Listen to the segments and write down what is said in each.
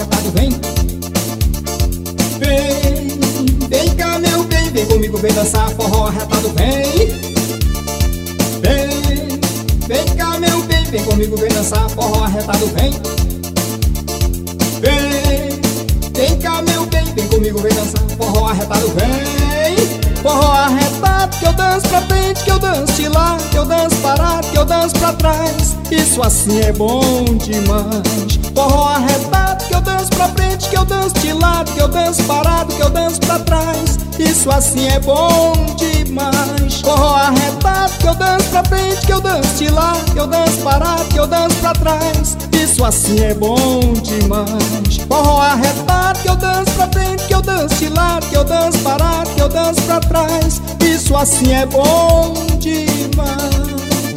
arretado, vem. Vem cá meu bem, vem comigo, vem dançar forró arretado, vem. Vem cá meu bem, vem comigo, vem dançar forró arretado, vem. Vem cá meu bem, vem comigo, vem dançar forró arretado, vem. Forró arretado que eu danço pra frente, que eu danço de lá, que eu danço parado, que eu danço pra trás. Isso assim é bom demais. Forró arretado que eu danço pra frente, que eu danço de lado, que eu danço parado, que eu danço pra trás. Isso assim é bom demais. Forró arretado que eu danço pra frente, que eu danço de lado, que eu danço parado, que eu danço pra trás. Isso assim é bom demais. Forró arretado que eu danço pra frente, que eu danço de lado, que eu danço parado, que eu danço pra trás. Isso assim é bom demais.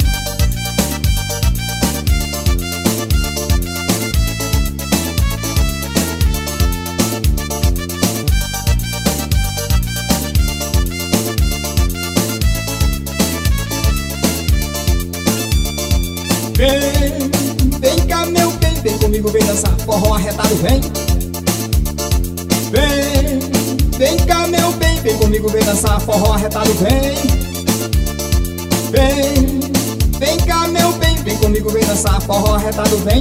Vem cá meu bem, vem comigo, vem dançar forró arretado, vem. Vem cá meu bem, vem comigo, vem dançar forró arretado, vem. Vem cá meu bem, vem comigo, vem dançar forró arretado, vem.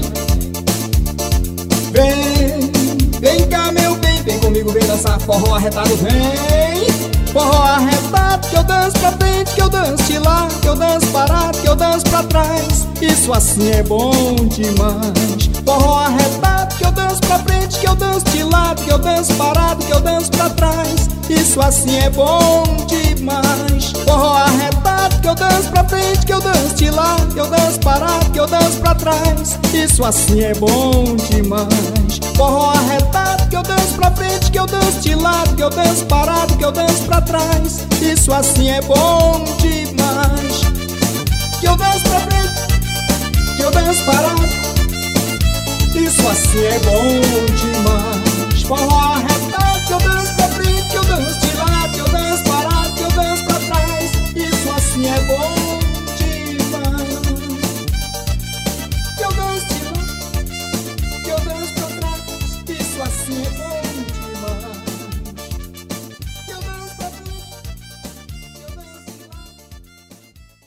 Vem cá meu bem, vem comigo, vem dançar forró arretado, vem. Forró arretado que eu danço pra frente, que eu danço de lá, que eu danço parado, que eu danço pra trás. Isso assim é bom demais. Forró arretado que eu danço pra frente, que eu danço de lado, que eu danço parado, que eu danço pra trás. Isso assim é bom demais. Forró arretado que eu danço pra frente, que eu danço de lado, que eu danço parado, que eu danço pra trás. Isso assim é bom demais. Forró arretado que eu danço pra frente, que eu danço de lado, que eu danço parado, que eu danço pra trás. Isso assim é bom demais. Que eu danço pra frente, que eu danço parado. Isso assim é bom demais. Forró